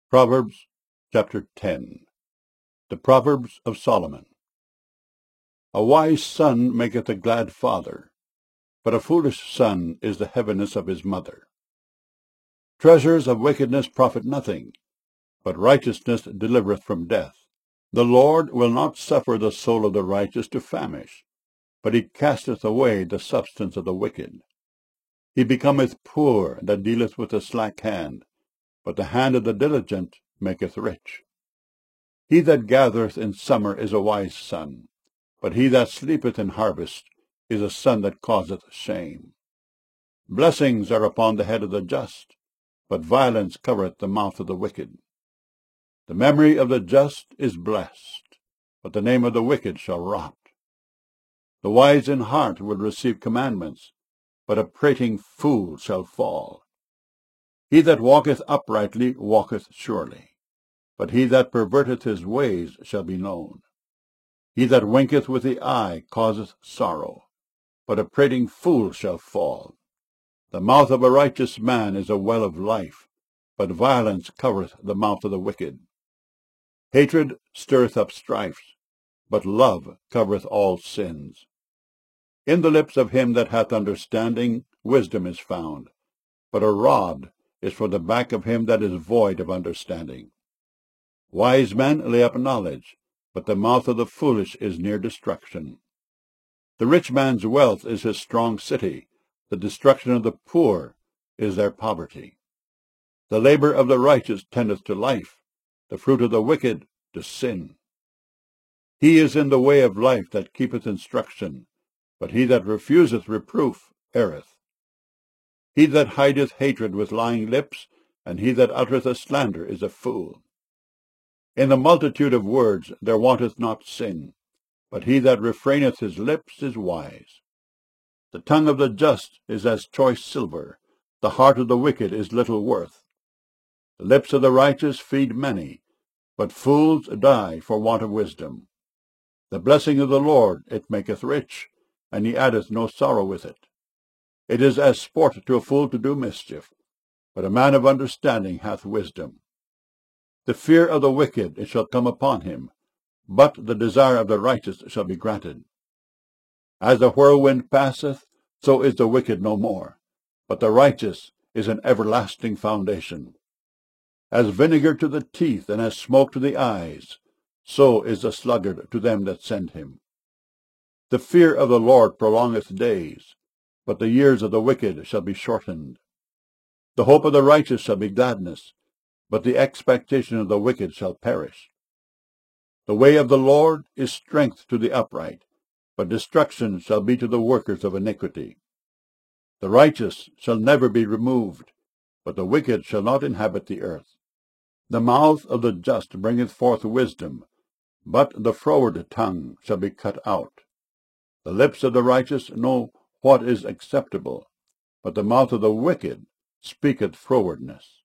Proverbs chapter 10. The Proverbs of Solomon. A wise son maketh a glad father, but a foolish son is the heaviness of his mother. Treasures of wickedness profit nothing, but righteousness delivereth from death. The Lord will not suffer the soul of the righteous to famish, but he casteth away the substance of the wicked. He becometh poor that dealeth with a slack hand, but the hand of the diligent maketh rich. He that gathereth in summer is a wise son, but he that sleepeth in harvest is a son that causeth shame. Blessings are upon the head of the just, but violence covereth the mouth of the wicked. The memory of the just is blessed, but the name of the wicked shall rot. The wise in heart will receive commandments, but a prating fool shall fall. He that walketh uprightly walketh surely, but he that perverteth his ways shall be known. He that winketh with the eye causeth sorrow, but a prating fool shall fall. The mouth of a righteous man is a well of life, but violence covereth the mouth of the wicked. Hatred stirreth up strife, but love covereth all sins. In the lips of him that hath understanding wisdom is found, but a rod is for the back of him that is void of understanding. Wise men lay up knowledge, but the mouth of the foolish is near destruction. The rich man's wealth is his strong city, the destruction of the poor is their poverty. The labor of the righteous tendeth to life, the fruit of the wicked to sin. He is in the way of life that keepeth instruction, but he that refuseth reproof erreth. He that hideth hatred with lying lips, and he that uttereth a slander is a fool. In the multitude of words there wanteth not sin, but he that refraineth his lips is wise. The tongue of the just is as choice silver, the heart of the wicked is little worth. The lips of the righteous feed many, but fools die for want of wisdom. The blessing of the Lord it maketh rich, and he addeth no sorrow with it. It is as sport to a fool to do mischief, but a man of understanding hath wisdom. The fear of the wicked it shall come upon him, but the desire of the righteous shall be granted. As the whirlwind passeth, so is the wicked no more, but the righteous is an everlasting foundation. As vinegar to the teeth, and as smoke to the eyes, so is the sluggard to them that send him. The fear of the Lord prolongeth days, but the years of the wicked shall be shortened. The hope of the righteous shall be gladness, but the expectation of the wicked shall perish. The way of the Lord is strength to the upright, but destruction shall be to the workers of iniquity. The righteous shall never be removed, but the wicked shall not inhabit the earth. The mouth of the just bringeth forth wisdom, but the froward tongue shall be cut out. The lips of the righteous know what is acceptable, but the mouth of the wicked speaketh frowardness.